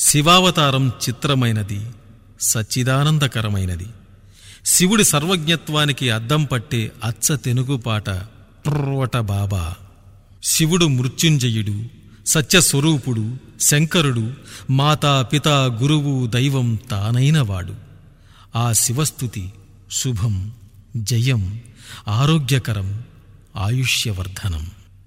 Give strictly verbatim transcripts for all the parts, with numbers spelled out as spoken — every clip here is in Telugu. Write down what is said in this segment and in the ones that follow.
శివావతారం చిత్రమైనది, సచ్చిదానందకరమైనది. శివుడి సర్వజ్ఞత్వానికి అద్దం పట్టే అచ్చ తెనుగుపాట ట్రవట బాబా. శివుడు మృత్యుంజయుడు, సత్యస్వరూపుడు, శంకరుడు, మాతా పితా గురువు దైవం తానైనవాడు. ఆ శివస్తుతి శుభం, జయం, ఆరోగ్యకరం, ఆయుష్యవర్ధనం.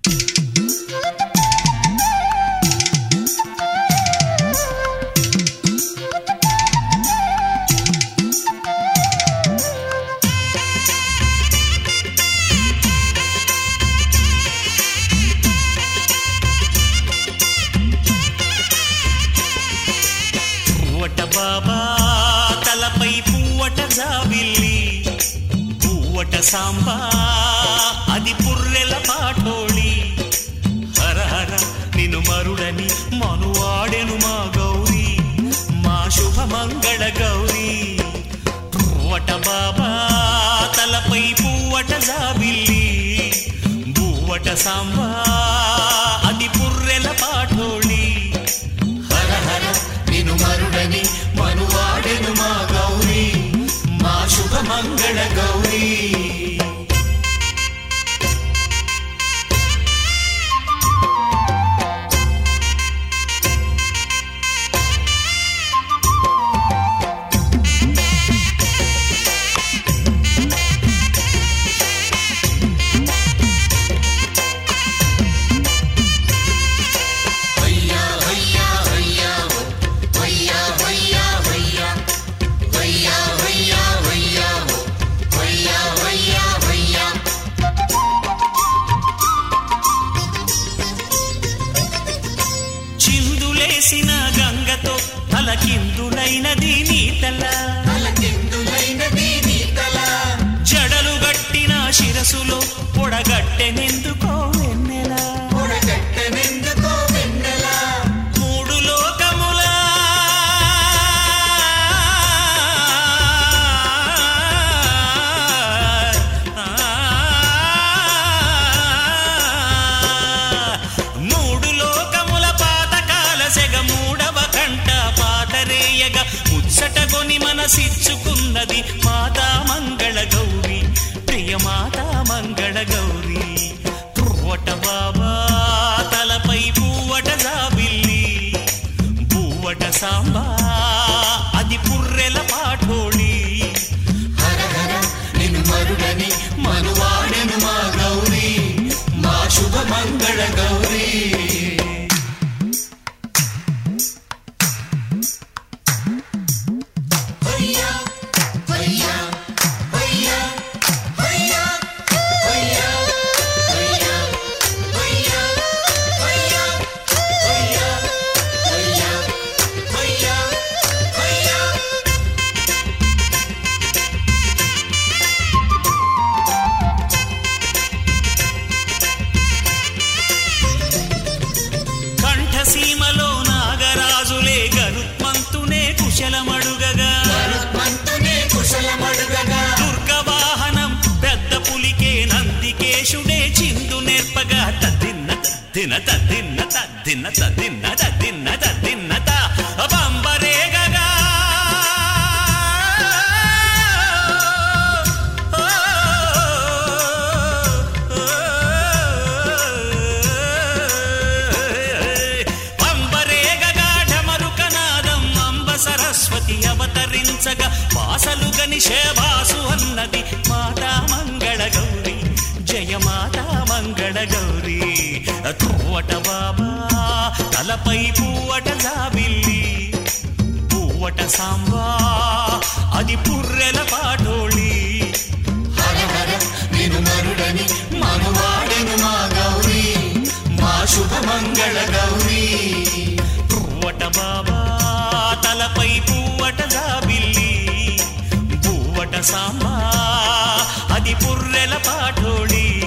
బాబా తలపై పువ్వట జాబిల్లి, పువ్వట సాంబా అది పుర్రెల పాటోళి. హర హర నిను మరుడని మనువాడెను మా గౌరీ, మా శుభ మంగళ గౌరీ. పువ్వట బాబా తలపై పువ్వట జాబిల్లి, పువ్వట సాంబా అది పుర్రెల పాటోళి. హర హర నిను మరుడని మనువాడెను మా గౌరీ, మా శుభ మంగళ గౌరీ. చిందులేసిన గంగతో తలకిందులైనది నీ తల, జడలు గట్టిన శిరసులో పొడగట్టెనెందుకో వెన్నెల, మూడు లోకముల మూడు లోకముల పాతకాల సెగ మూడవ కంట పాతరేయగా ముచ్చటగొని మనసిచ్చుకున్నది మాతా మంగళ గౌరీ, ప్రియ మాతా మంగళ గౌరీ. పువ్వట బాబా తలపై పువ్వట జాబిల్లి, పువ్వట సాంబా అది పుర్రెల పాటోళి. హర హర నిను మరుడని మనువాడెను మా గౌరీ, మా శుభ మంగళ గౌరీ. సీమలో నాగరాజులే గరుత్మంతునే కుశలమడుగగా, దుర్గవాహనం పెద్ద పులికే నందికేశుడే చిందు నేర్పగా. తద్దిన్న తద్దిన తద్దిన్న తద్దిన్న తద్దిన్న తద్దిన్న తద్దిన్న త బంబరేగగా. సరస్వతి అవతరించగా వాసలు గని శేవాసు అన్నది మాతా మంగళ గౌరీ, జయ మాతా మంగళ గౌరీ. పువ్వట బాబా తలపై పువ్వట జాబిల్లి, పువ్వట సాంబా అది పుర్రెల పాటోళి. హర హర నిను మరుడని మనువాడెను మా గౌరీ, మా శుభ మంగళ గౌరీ. పువ్వట బాబా తలపై పువ్వట జాబిల్లి, పువ్వట సాంబా అది పుర్రెల పాటోళి.